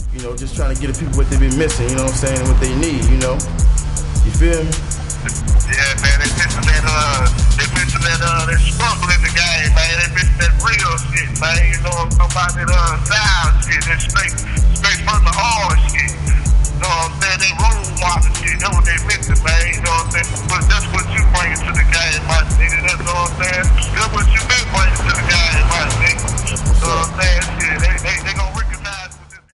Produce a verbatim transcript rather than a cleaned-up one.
You know, just trying to get the people what they been missing, you know what I'm saying, and what they need, you know. You feel me? Yeah, man, they pitched that uh